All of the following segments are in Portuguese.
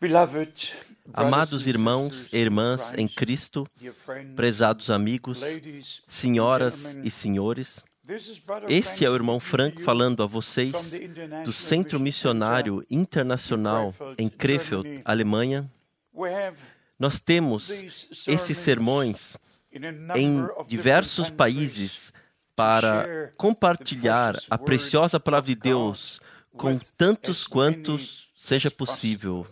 Amados irmãos e irmãs em Cristo, prezados amigos, senhoras e senhores, este é o irmão Frank falando a vocês do Centro Missionário Internacional em Krefeld, Alemanha. Nós temos esses sermões em diversos países para compartilhar a preciosa palavra de Deus com tantos quantos seja possível.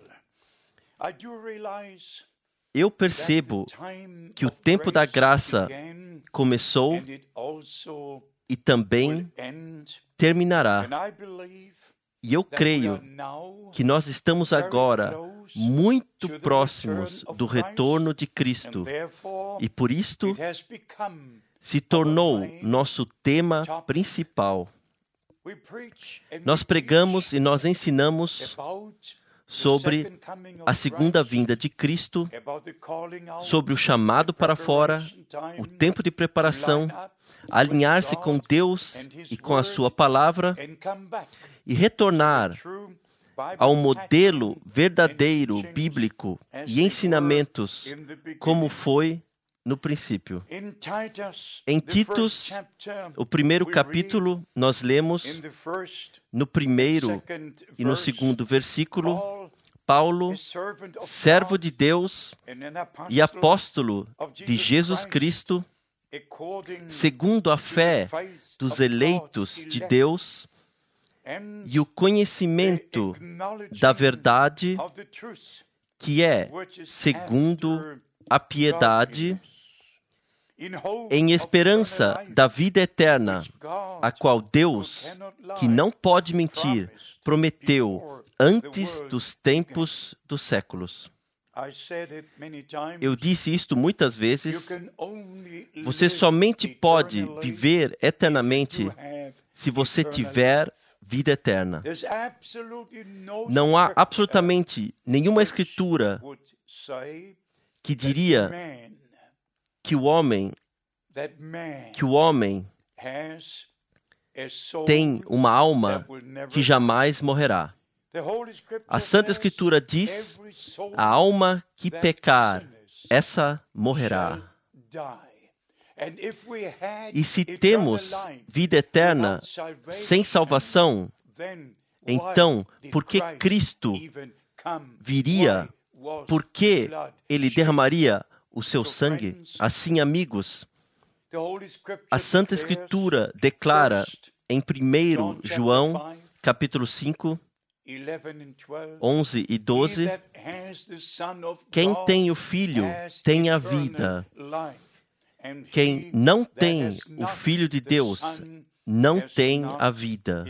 Eu percebo que o tempo da graça começou e também terminará. E eu creio que nós estamos agora muito próximos do retorno de Cristo. E por isto se tornou nosso tema principal. Nós pregamos e nós ensinamos sobre a segunda vinda de Cristo, sobre o chamado para fora, o tempo de preparação, alinhar-se com Deus e com a sua palavra e retornar ao modelo verdadeiro, bíblico e ensinamentos como foi no princípio. Em Titus, o primeiro capítulo, nós lemos no primeiro e no segundo versículo, Paulo, servo de Deus e apóstolo de Jesus Cristo, segundo a fé dos eleitos de Deus e o conhecimento da verdade, que é segundo a piedade, em esperança da vida eterna, a qual Deus, que não pode mentir, prometeu antes dos tempos dos séculos. Eu disse isto muitas vezes. Você somente pode viver eternamente se você tiver vida eterna. Não há absolutamente nenhuma escritura que diria que o homem tem uma alma que jamais morrerá. A Santa Escritura diz: a alma que pecar, essa morrerá. E se temos vida eterna sem salvação, então, por que Cristo viria? Por que Ele derramaria o seu sangue? Assim, amigos, a Santa Escritura declara em 1 João, capítulo 5, 11 e 12, quem tem o Filho tem a vida. Quem não tem o Filho de Deus não tem a vida.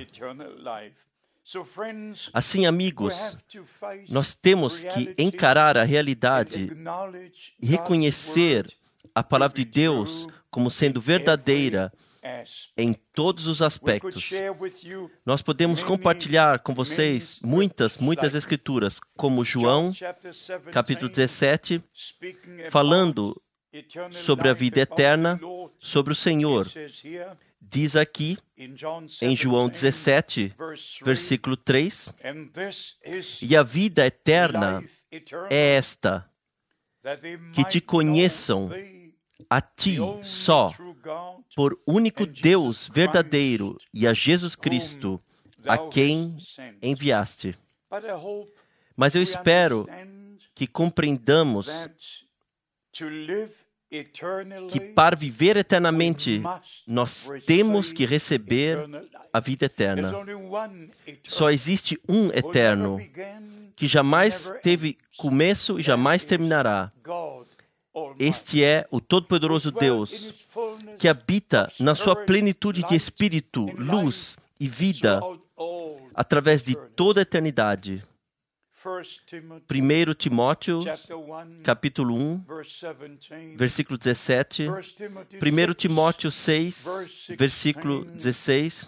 Assim, amigos, nós temos que encarar a realidade e reconhecer a palavra de Deus como sendo verdadeira em todos os aspectos. Nós podemos compartilhar com vocês muitas escrituras, como João, capítulo 17, falando sobre a vida eterna, sobre o Senhor. Diz aqui, em João 17, versículo 3, e a vida eterna é esta, que te conheçam a ti só, por único Deus verdadeiro, e a Jesus Cristo, a quem enviaste. Mas eu espero que compreendamos que para viver eternamente, nós temos que receber a vida eterna. Só existe um eterno, que jamais teve começo e jamais terminará. Este é o Todo-Poderoso Deus, que habita na sua plenitude de espírito, luz e vida, através de toda a eternidade. 1 Timóteo, capítulo 1, versículo 17, 1 Timóteo 6, versículo 16,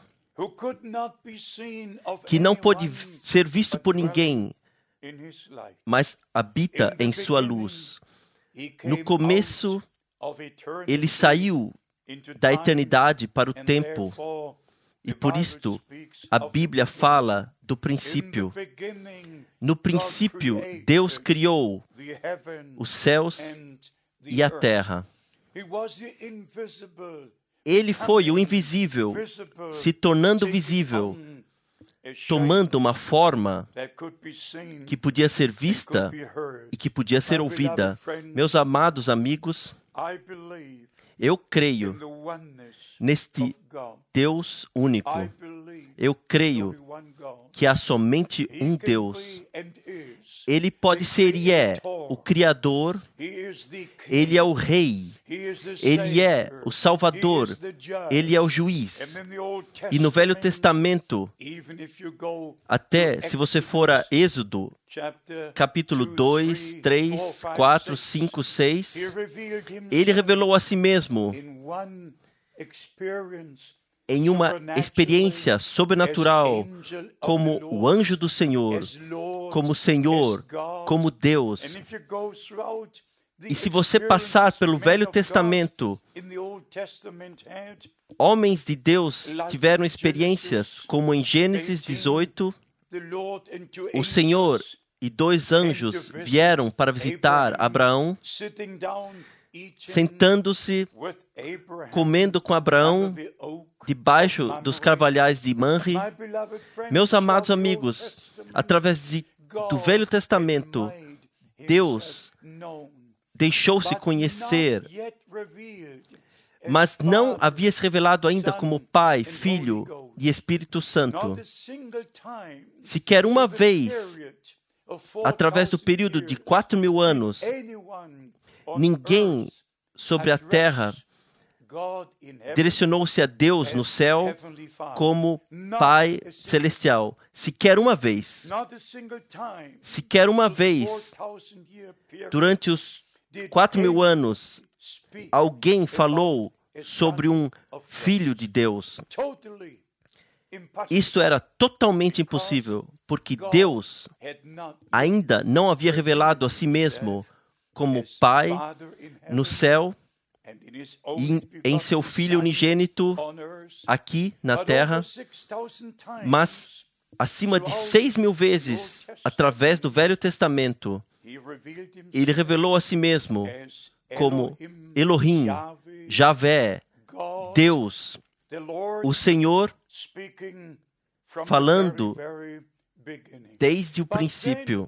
que não pode ser visto por ninguém, mas habita em sua luz. No começo, ele saiu da eternidade para o tempo, E por isto, a Bíblia fala do princípio. No princípio, Deus criou os céus e a terra. Ele foi o invisível, se tornando visível, tomando uma forma que podia ser vista e que podia ser ouvida. Meus amados amigos, eu creio neste Deus único. Eu creio que há somente um Deus. Ele pode ser e é o Criador, Ele é o Rei, Ele é o Salvador, Ele é o Juiz. E no Velho Testamento, até se você for a Êxodo, capítulo 2, 3, 4, 5, 6, Ele revelou a si mesmo em uma experiência sobrenatural como o anjo do Senhor, como Senhor, como Deus. E se você passar pelo Velho Testamento, homens de Deus tiveram experiências como em Gênesis 18, o Senhor e 2 anjos vieram para visitar Abraão, sentando-se, comendo com Abraão, debaixo dos carvalhais de Manre. Meus amados amigos, através do Velho Testamento, Deus deixou-se conhecer, mas não havia se revelado ainda como Pai, Filho e Espírito Santo. Sequer uma vez, através do período de 4.000 anos, ninguém sobre a terra direcionou-se a Deus no céu como Pai Celestial. Sequer uma vez. Sequer uma vez, durante os 4.000 anos, alguém falou sobre um Filho de Deus. Isto era totalmente impossível, porque Deus ainda não havia revelado a si mesmo como Pai no céu e em seu Filho unigênito aqui na terra, mas acima de 6.000 vezes, através do Velho Testamento, Ele revelou a si mesmo como Elohim, Javé, Deus, o Senhor, falando desde o princípio.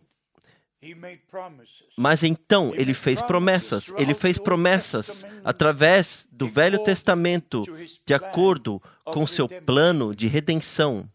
Mas então Ele fez promessas. Ele fez promessas através do Velho Testamento, de acordo com seu plano de redenção.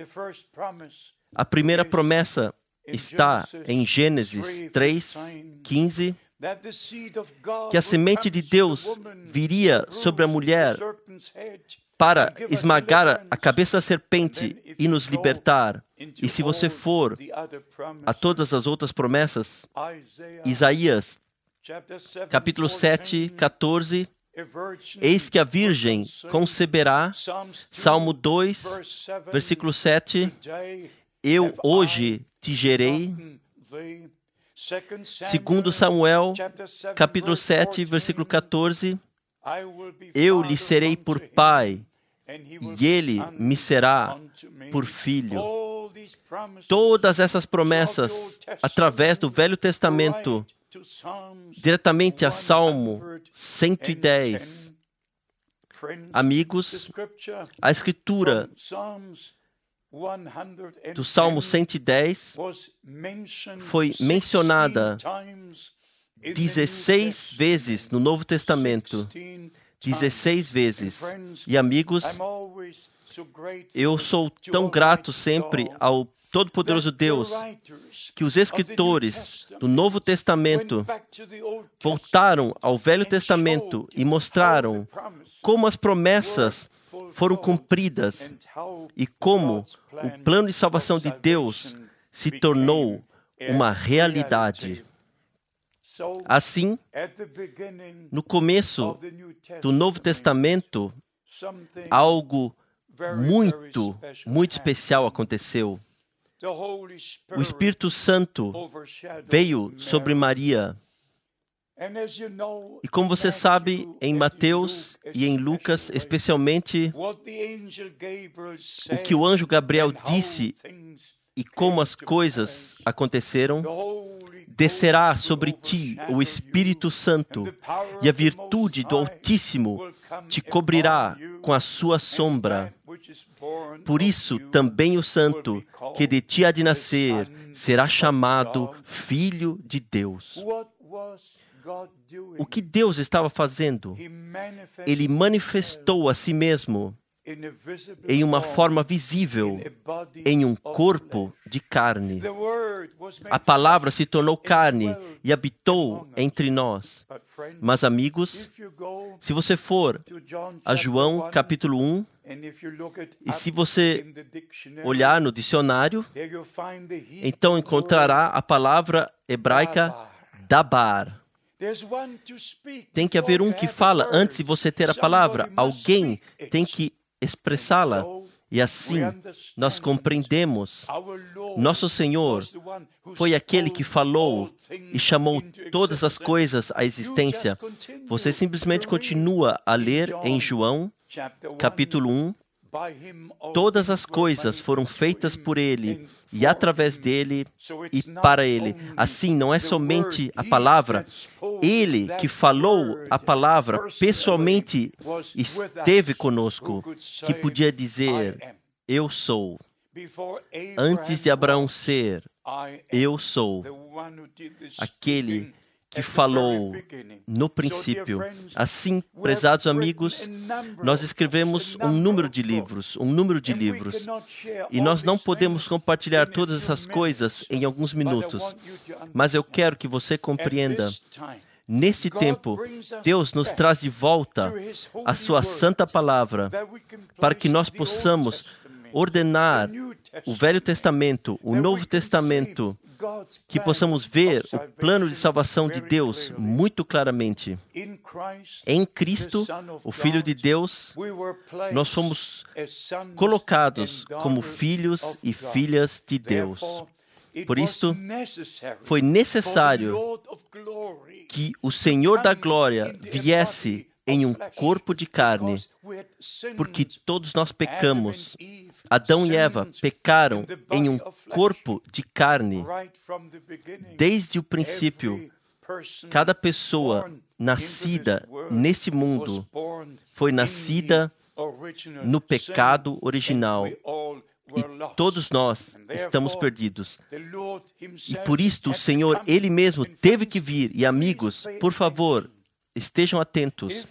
A primeira promessa está em Gênesis 3, 15, que a semente de Deus viria sobre a mulher para esmagar a cabeça da serpente e nos libertar. E se você for a todas as outras promessas, Isaías, capítulo 7, 14, eis que a Virgem conceberá, Salmo 2, versículo 7, eu hoje te gerei, segundo Samuel, capítulo 7, versículo 14, eu lhe serei por pai, e ele me será por filho. Todas essas promessas, através do Velho Testamento, diretamente a Salmo 110. Amigos, a Escritura do Salmo 110 foi mencionada 16 vezes no Novo Testamento. 16 vezes. E amigos, eu sou tão grato sempre ao Todo-Poderoso Deus, que os escritores do Novo Testamento voltaram ao Velho Testamento e mostraram como as promessas foram cumpridas e como o plano de salvação de Deus se tornou uma realidade. Assim, no começo do Novo Testamento, algo muito especial aconteceu. O Espírito Santo veio sobre Maria E como você sabe, em Mateus e em Lucas, especialmente, o que o anjo Gabriel disse e como as coisas aconteceram, descerá sobre ti o Espírito Santo, e a virtude do Altíssimo te cobrirá com a sua sombra. Por isso, também o Santo, que de ti há de nascer, será chamado Filho de Deus. O que Deus estava fazendo? Ele manifestou a si mesmo em uma forma visível, em um corpo de carne. A palavra se tornou carne e habitou entre nós. Mas, amigos, se você for a João capítulo 1, e se você olhar no dicionário, então encontrará a palavra hebraica dabar. Tem que haver um que fala antes de você ter a palavra. Alguém tem que expressá-la. E assim nós compreendemos. Nosso Senhor foi aquele que falou e chamou todas as coisas à existência. Você simplesmente continua a ler em João, capítulo 1. Todas as coisas foram feitas por Ele, e através dele e para Ele. Assim, não é somente a palavra. Ele que falou a palavra pessoalmente esteve conosco, que podia dizer, eu sou. Antes de Abraão ser, eu sou. Aquele que falou no princípio. Assim, prezados amigos, nós escrevemos um número de livros, e nós não podemos compartilhar todas essas coisas em alguns minutos, mas eu quero que você compreenda. Neste tempo, Deus nos traz de volta a sua santa palavra, para que nós possamos ordenar o Velho Testamento, o Novo Testamento, que possamos ver o plano de salvação de Deus muito claramente. Em Cristo, o Filho de Deus, nós fomos colocados como filhos e filhas de Deus. Por isso, foi necessário que o Senhor da Glória viesse em um corpo de carne, porque todos nós pecamos. Adão e Eva pecaram em um corpo de carne. Desde o princípio, cada pessoa nascida nesse mundo foi nascida no pecado original. E todos nós estamos perdidos. E por isto o Senhor, Ele mesmo, teve que vir. E amigos, por favor, estejam atentos.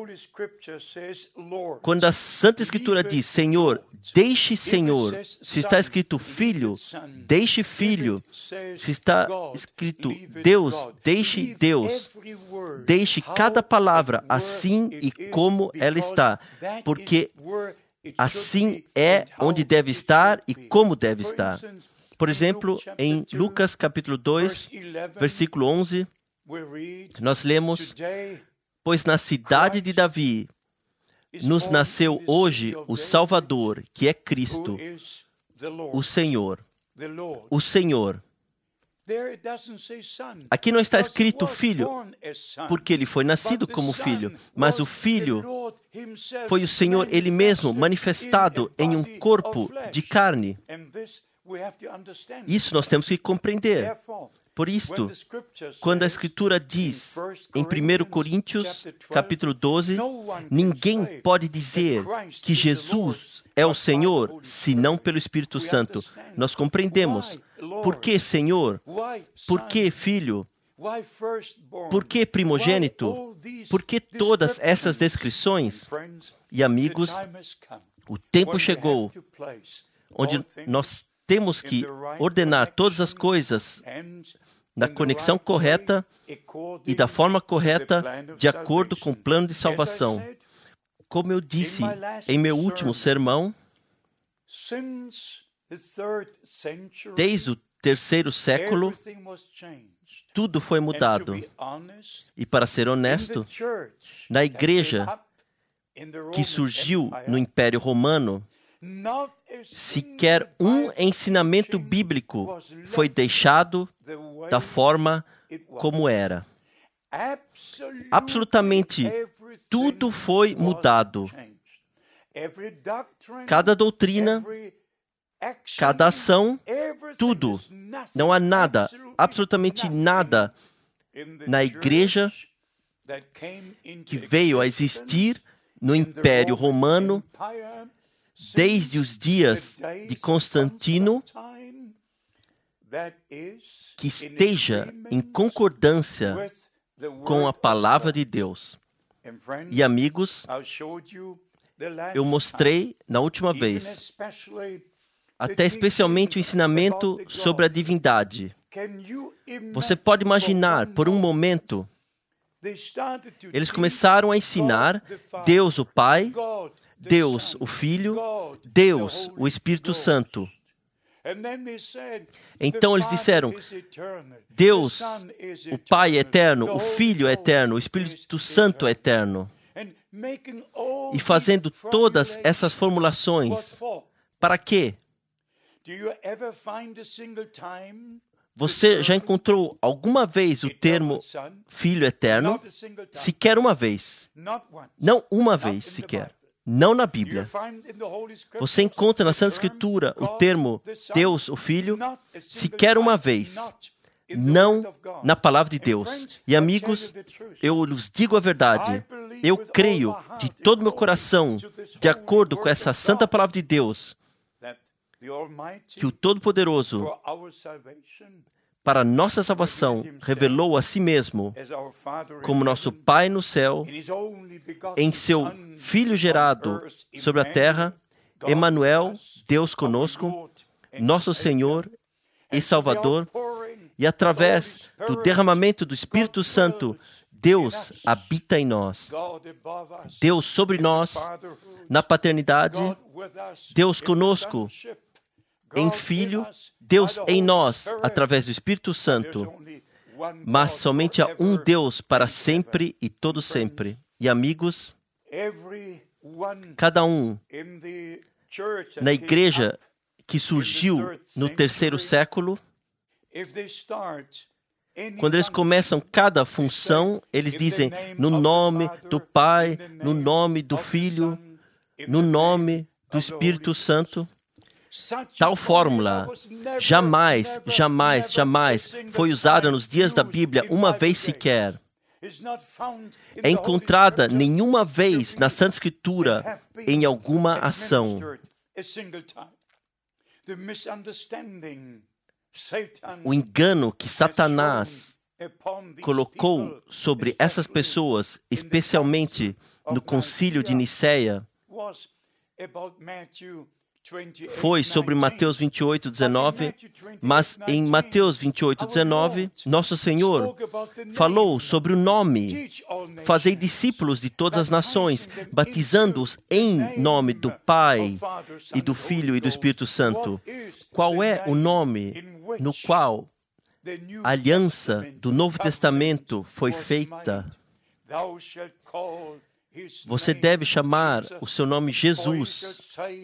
Quando a Santa Escritura diz, Senhor, deixe Senhor. Se está escrito Filho, deixe Filho. Se está escrito Deus, deixe Deus. Deixe cada palavra assim e como ela está. Porque assim é onde deve estar e como deve estar. Por exemplo, em Lucas capítulo 2, versículo 11, nós lemos, pois na cidade de Davi nos nasceu hoje o Salvador, que é Cristo, o Senhor. O Senhor. Aqui não está escrito filho, porque ele foi nascido como filho, mas o filho foi o Senhor ele mesmo manifestado em um corpo de carne. Isso nós temos que compreender. Por isto, quando a Escritura diz em 1 Coríntios, capítulo 12, ninguém pode dizer que Jesus é o Senhor, senão pelo Espírito Santo. Nós compreendemos. Por que Senhor? Por que Filho? Por que primogênito? Por que todas essas descrições? E amigos, o tempo chegou onde nós temos que ordenar todas as coisas na conexão correta e da forma correta, de acordo com o plano de salvação. Como eu disse em meu último sermão, desde o terceiro século, tudo foi mudado. E para ser honesto, na igreja que surgiu no Império Romano, sequer um ensinamento bíblico foi deixado da forma como era. Absolutamente tudo foi mudado. Cada doutrina, cada ação, tudo. Não há nada, absolutamente nada na igreja que veio a existir no Império Romano desde os dias de Constantino que esteja em concordância com a palavra de Deus. E amigos, eu mostrei na última vez, até especialmente o ensinamento sobre a divindade. Você pode imaginar, por um momento, eles começaram a ensinar Deus o Pai, Deus o Filho, Deus o Espírito Santo. Então eles disseram, Deus, o Pai é eterno, o Filho é eterno, o Espírito Santo é eterno. E fazendo todas essas formulações, para quê? Você já encontrou alguma vez o termo Filho eterno? Sequer uma vez. Não uma vez sequer. Não na Bíblia. Você encontra na Santa Escritura o termo Deus, o Filho, sequer uma vez. Não na Palavra de Deus. E amigos, eu lhes digo a verdade. Eu creio de todo meu coração, de acordo com essa Santa Palavra de Deus, que o Todo-Poderoso, para nossa salvação, revelou a si mesmo como nosso Pai no céu, em seu Filho gerado sobre a terra, Emanuel, Deus conosco, nosso Senhor e Salvador, e através do derramamento do Espírito Santo, Deus habita em nós. Deus sobre nós, na paternidade, Deus conosco, em Filho, Deus em nós, através do Espírito Santo. Mas somente há um Deus para sempre e todo sempre. E amigos, cada um na igreja que surgiu no 3º século, quando eles começam cada função, eles dizem no nome do Pai, no nome do Filho, no nome do Espírito Santo. Tal fórmula jamais foi usada nos dias da Bíblia uma vez sequer. É encontrada nenhuma vez na Santa Escritura em alguma ação. O engano que Satanás colocou sobre essas pessoas, especialmente no Concílio de Nicéia, foi sobre Mateus 28, 19, mas em Mateus 28, 19, Nosso Senhor falou sobre o nome. Fazei discípulos de todas as nações, batizando-os em nome do Pai, e do Filho e do Espírito Santo. Qual é o nome no qual a aliança do Novo Testamento foi feita? Você deve chamar o seu nome Jesus,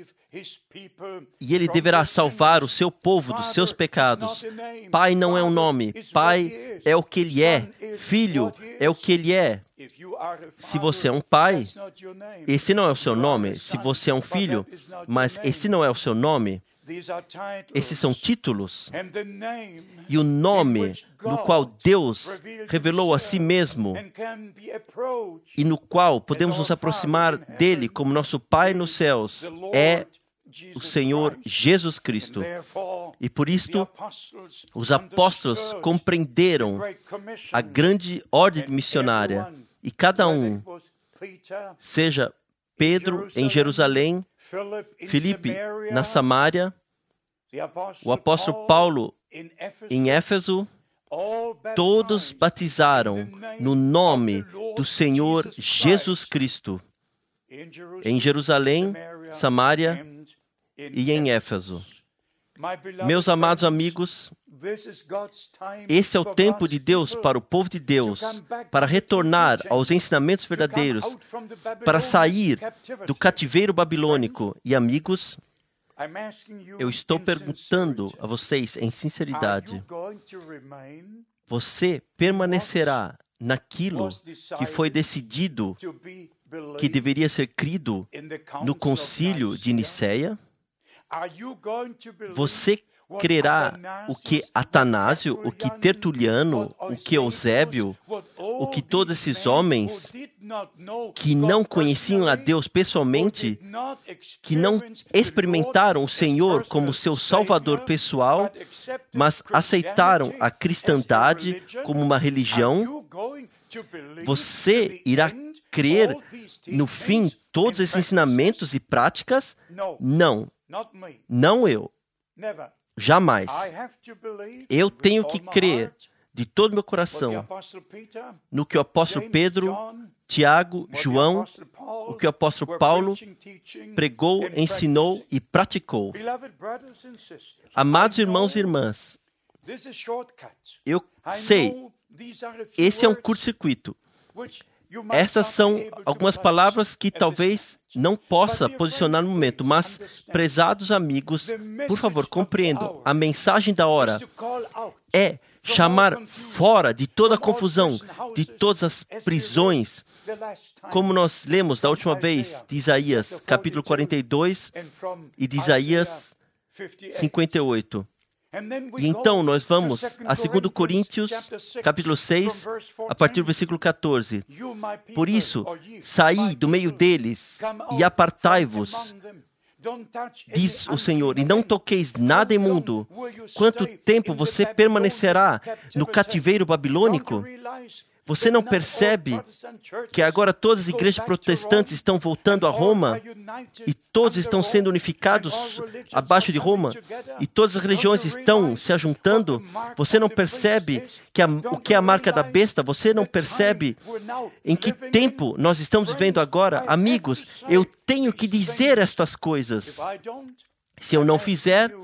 e Ele deverá salvar o seu povo dos seus pecados. Pai não é um nome, Pai é o que Ele é, Filho é o que Ele é. Se você é um pai, esse não é o seu nome. Se você é um filho, mas esse não é o seu nome. Esses são títulos. E o nome no qual Deus revelou a si mesmo e no qual podemos nos aproximar dele como nosso Pai nos céus é o Senhor Jesus Cristo. E por isto, os apóstolos compreenderam a grande ordem missionária. E cada um, seja Pedro em Jerusalém, Filipe na Samária, o apóstolo Paulo em Éfeso, todos batizaram no nome do Senhor Jesus Cristo, em Jerusalém, Samária e em Éfeso. Meus amados amigos, esse é o tempo de Deus para o povo de Deus, para retornar aos ensinamentos verdadeiros, para sair do cativeiro babilônico. E amigos, eu estou perguntando a vocês em sinceridade, você permanecerá naquilo que foi decidido que deveria ser crido no concílio de Nicéia? Você crerá o que Atanásio, o que Tertuliano, o que Eusébio, o que todos esses homens que não conheciam a Deus pessoalmente, que não experimentaram o Senhor como seu Salvador pessoal, mas aceitaram a cristandade como uma religião? Você irá crer no fim todos esses ensinamentos e práticas? Não. Não eu. Jamais. Eu tenho que crer de todo o meu coração no que o apóstolo Pedro, Tiago, João, o que o apóstolo Paulo pregou, ensinou e praticou. Amados irmãos e irmãs, eu sei, esse é um curto-circuito. Essas são algumas palavras que talvez não possa posicionar no momento, mas, prezados amigos, por favor, compreendam. A mensagem da hora é chamar fora de toda a confusão, de todas as prisões, como nós lemos da última vez de Isaías, capítulo 42 e de Isaías 58. E então nós vamos a 2 Coríntios, capítulo 6, a partir do versículo 14. Por isso, saí do meio deles e apartai-vos, diz o Senhor, e não toqueis nada imundo. Quanto tempo você permanecerá no cativeiro babilônico? Você não percebe que agora todas as igrejas protestantes estão voltando a Roma e todos estão sendo unificados abaixo de Roma e todas as religiões estão se ajuntando? Você não percebe o que é a marca da besta? Você não percebe em que tempo nós estamos vivendo agora? Amigos, eu tenho que dizer estas coisas. Se eu não fizer,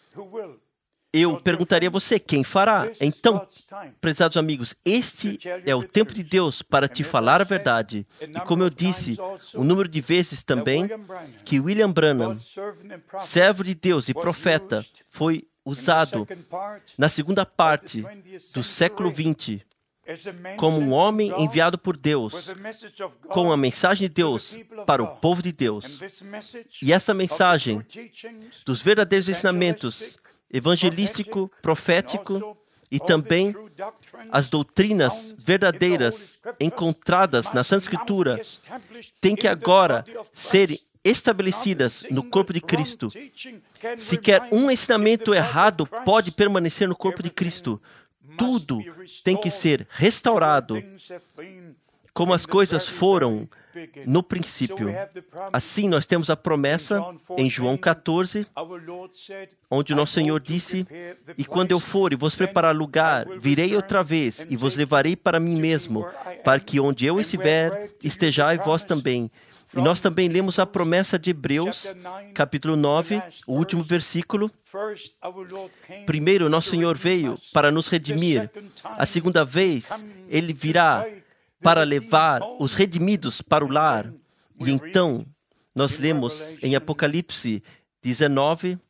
eu perguntaria a você, quem fará? Então, prezados amigos, este é o tempo de Deus para te falar a verdade. E como eu disse, o número de vezes também que William Branham, servo de Deus e profeta, foi usado na segunda parte do século XX como um homem enviado por Deus, com a mensagem de Deus para o povo de Deus. E essa mensagem dos verdadeiros ensinamentos evangelístico, profético e também as doutrinas verdadeiras encontradas na Santa Escritura têm que agora ser estabelecidas no corpo de Cristo. Sequer um ensinamento errado pode permanecer no corpo de Cristo. Tudo tem que ser restaurado como as coisas foram no princípio. Assim, nós temos a promessa em João 14, onde o nosso Senhor disse, e quando eu for e vos preparar lugar, virei outra vez e vos levarei para mim mesmo, para que onde eu estiver, estejais vós também. E nós também lemos a promessa de Hebreus, capítulo 9, o último versículo. Primeiro, nosso Senhor veio para nos redimir. A segunda vez, Ele virá para levar os redimidos para o lar. E então, nós lemos em Apocalipse 19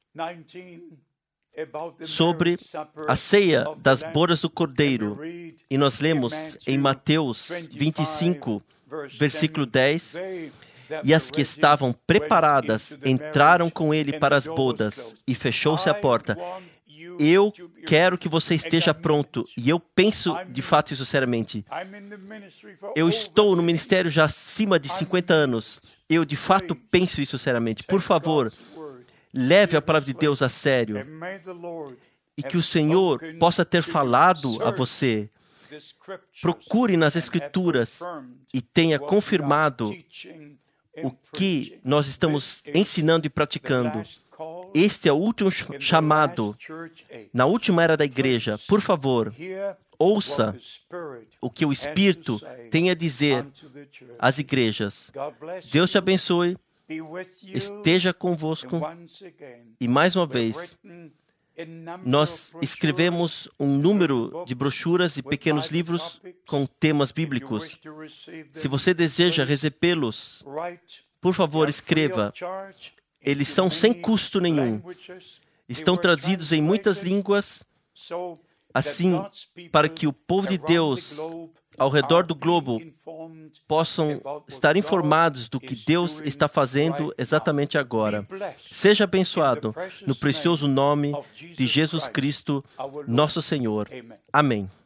sobre a ceia das bodas do Cordeiro. E nós lemos em Mateus 25, versículo 10, e as que estavam preparadas entraram com ele para as bodas, e fechou-se a porta. Eu quero que você esteja pronto. E eu penso, de fato e sinceramente, eu estou no ministério já acima de 50 anos. Eu, de fato, penso isso sinceramente. Por favor, leve a palavra de Deus a sério. E que o Senhor possa ter falado a você. Procure nas Escrituras e tenha confirmado o que nós estamos ensinando e praticando. Este é o último chamado na última era da igreja. Por favor, ouça o que o Espírito tem a dizer às igrejas. Deus te abençoe, esteja convosco. E mais uma vez, nós escrevemos um número de brochuras e pequenos livros com temas bíblicos. Se você deseja recebê-los, por favor, escreva. Eles são sem custo nenhum. Estão traduzidos em muitas línguas, assim, para que o povo de Deus ao redor do globo possam estar informados do que Deus está fazendo exatamente agora. Seja abençoado no precioso nome de Jesus Cristo, nosso Senhor. Amém.